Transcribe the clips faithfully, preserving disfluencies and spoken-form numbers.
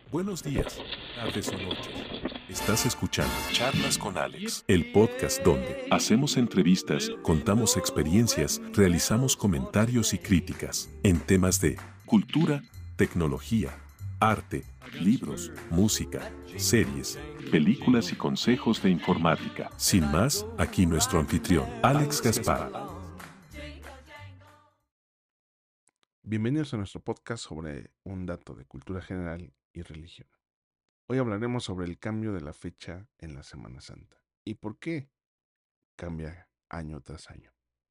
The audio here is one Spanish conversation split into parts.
Buenos días, tardes o noches. Estás escuchando Charlas con Alex, el podcast donde hacemos entrevistas, contamos experiencias, realizamos comentarios y críticas en temas de cultura, tecnología, arte, libros, música, series, películas y consejos de informática. Sin más, aquí nuestro anfitrión, Alex Gaspar. Bienvenidos a nuestro podcast sobre un dato de cultura general y religión. Hoy hablaremos sobre el cambio de la fecha en la Semana Santa y por qué cambia año tras año.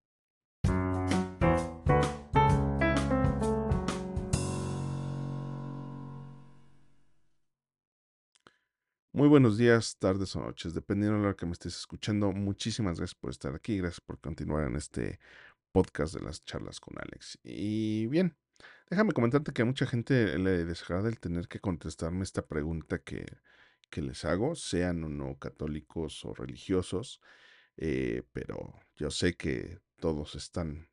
Muy buenos días, tardes o noches, dependiendo de la hora que me estés escuchando. Muchísimas gracias por estar aquí, gracias por continuar en este podcast de las charlas con Alex. Y bien, déjame comentarte que a mucha gente le desagrada el tener que contestarme esta pregunta que, que les hago, sean o no católicos o religiosos. Eh, pero yo sé que todos están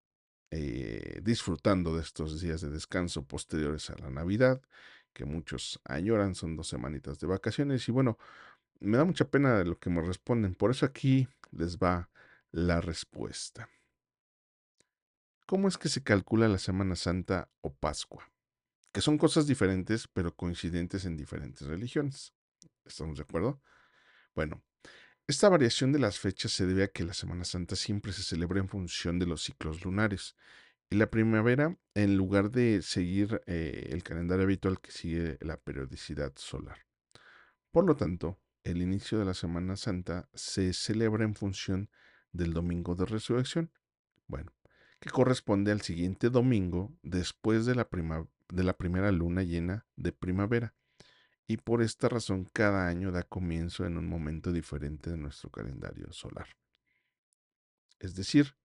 eh, disfrutando de estos días de descanso posteriores a la Navidad, que muchos añoran, son dos semanitas de vacaciones y bueno, me da mucha pena lo que me responden, por eso aquí les va la respuesta. ¿Cómo es que se calcula la Semana Santa o Pascua? Que son cosas diferentes, pero coincidentes en diferentes religiones. ¿Estamos de acuerdo? Bueno, esta variación de las fechas se debe a que la Semana Santa siempre se celebra en función de los ciclos lunares. Y la primavera, en lugar de seguir eh, el calendario habitual que sigue la periodicidad solar. Por lo tanto, el inicio de la Semana Santa se celebra en función del Domingo de Resurrección, bueno, que corresponde al siguiente domingo después de la, prima- de la primera luna llena de primavera. Y por esta razón cada año da comienzo en un momento diferente de nuestro calendario solar. Es decir,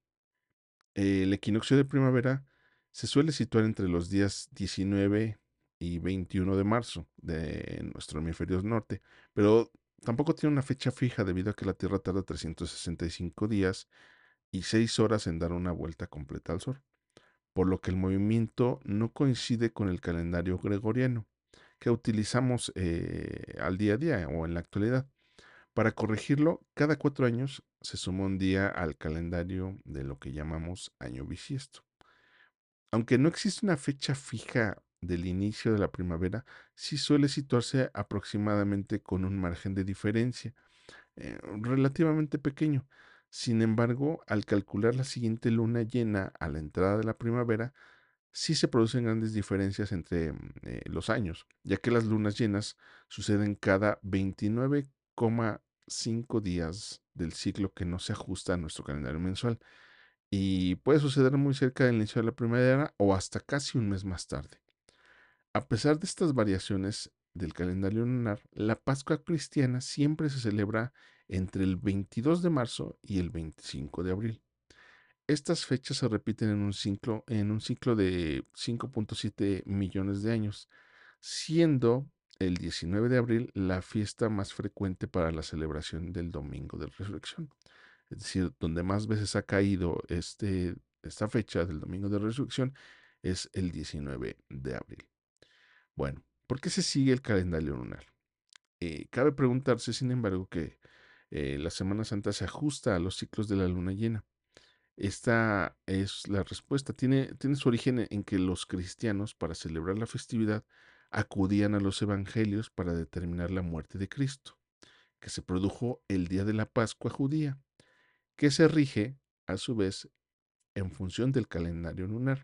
el equinoccio de primavera se suele situar entre los días diecinueve y veintiuno de marzo de nuestro hemisferio norte, pero tampoco tiene una fecha fija debido a que la Tierra tarda trescientos sesenta y cinco días y seis horas en dar una vuelta completa al Sol, por lo que el movimiento no coincide con el calendario gregoriano que utilizamos eh, al día a día o en la actualidad. Para corregirlo, cada cuatro años se suma un día al calendario de lo que llamamos año bisiesto. Aunque no existe una fecha fija del inicio de la primavera, sí suele situarse aproximadamente con un margen de diferencia eh, relativamente pequeño. Sin embargo, al calcular la siguiente luna llena a la entrada de la primavera, sí se producen grandes diferencias entre mm, eh, los años, ya que las lunas llenas suceden cada veintinueve coma cinco días del ciclo que no se ajusta a nuestro calendario mensual y puede suceder muy cerca del inicio de la primavera o hasta casi un mes más tarde. A pesar de estas variaciones del calendario lunar, la Pascua cristiana siempre se celebra entre el veintidós de marzo y el veinticinco de abril. Estas fechas se repiten en un ciclo, en un ciclo de cinco punto siete millones de años, siendo el diecinueve de abril la fiesta más frecuente para la celebración del Domingo de Resurrección. Es decir, donde más veces ha caído este, esta fecha del Domingo de Resurrección es el diecinueve de abril. Bueno, ¿por qué se sigue el calendario lunar? Eh, cabe preguntarse, sin embargo, que eh, la Semana Santa se ajusta a los ciclos de la luna llena. Esta es la respuesta. Tiene, tiene su origen en que los cristianos, para celebrar la festividad, acudían a los evangelios para determinar la muerte de Cristo, que se produjo el día de la Pascua judía, que se rige, a su vez, en función del calendario lunar.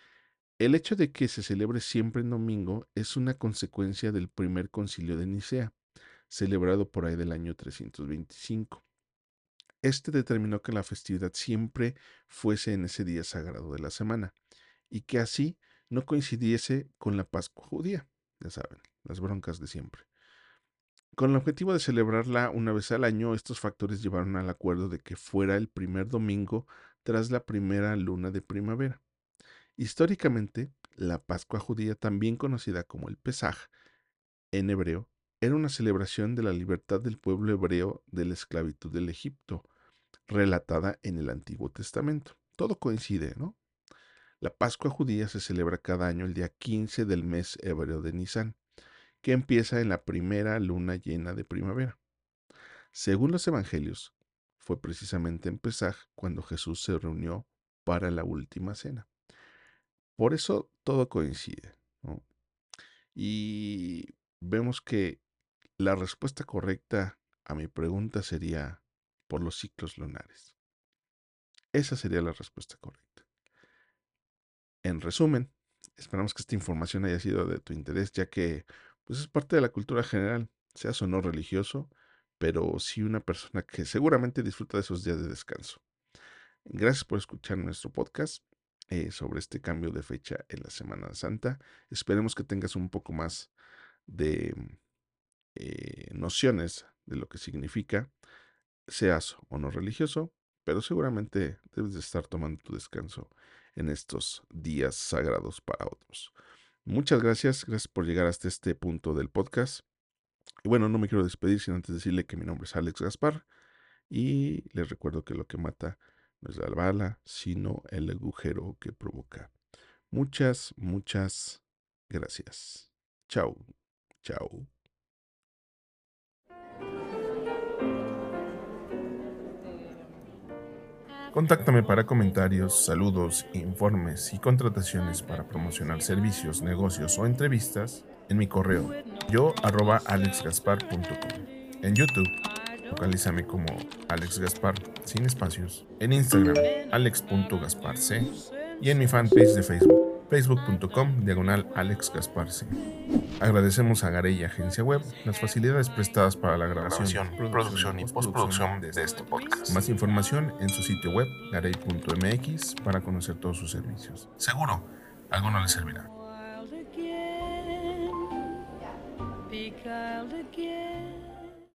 El hecho de que se celebre siempre en domingo es una consecuencia del primer concilio de Nicea, celebrado por ahí del año trescientos veinticinco. Este determinó que la festividad siempre fuese en ese día sagrado de la semana y que así no coincidiese con la Pascua judía, ya saben, las broncas de siempre. Con el objetivo de celebrarla una vez al año, estos factores llevaron al acuerdo de que fuera el primer domingo tras la primera luna de primavera. Históricamente, la Pascua judía, también conocida como el Pesaj en hebreo, era una celebración de la libertad del pueblo hebreo de la esclavitud del Egipto, relatada en el Antiguo Testamento. Todo coincide, ¿no? La Pascua judía se celebra cada año el día quince del mes hebreo de Nisan, que empieza en la primera luna llena de primavera. Según los evangelios, fue precisamente en Pesaj cuando Jesús se reunió para la última cena. Por eso todo coincide, ¿no? Y vemos que la respuesta correcta a mi pregunta sería por los ciclos lunares. Esa sería la respuesta correcta. En resumen, esperamos que esta información haya sido de tu interés, ya que pues, es parte de la cultura general, seas o no religioso, pero sí una persona que seguramente disfruta de esos días de descanso. Gracias por escuchar nuestro podcast eh, sobre este cambio de fecha en la Semana Santa. Esperemos que tengas un poco más de eh, nociones de lo que significa, seas o no religioso, pero seguramente debes de estar tomando tu descanso en estos días sagrados para otros. Muchas gracias, gracias por llegar hasta este punto del podcast. Y bueno, no me quiero despedir sin antes decirle que mi nombre es Alex Gaspar y les recuerdo que lo que mata no es la bala, sino el agujero que provoca. Muchas, muchas gracias. Chao, chao. Contáctame para comentarios, saludos, informes y contrataciones para promocionar servicios, negocios o entrevistas en mi correo yo arroba alexgaspar punto com. En YouTube, localízame como Alex Gaspar sin espacios. En Instagram, alex punto gasparc. Y en mi fanpage de Facebook, facebook punto com diagonal alexgasparc. Agradecemos a Garey Agencia Web las facilidades prestadas para la grabación, Grabación, producción y postproducción de este podcast. Más información en su sitio web garey punto m x para conocer todos sus servicios. Seguro, alguno les servirá. Be child again.